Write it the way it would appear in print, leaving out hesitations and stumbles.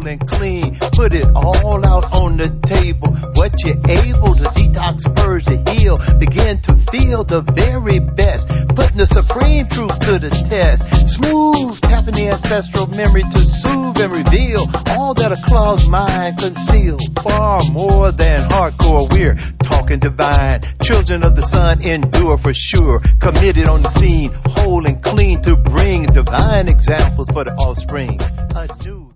whole and clean. Put it all out on the table. What you're able to detox, purge, to heal. Begin to feel the very best. Putting the supreme truth to the test. Smooth, tapping the ancestral memory to soothe and reveal all that a clogged mind conceals. Far more than hardcore, we're talking divine. Children of the sun endure for sure. Committed on the scene, whole and clean to bring divine examples for the offspring. A new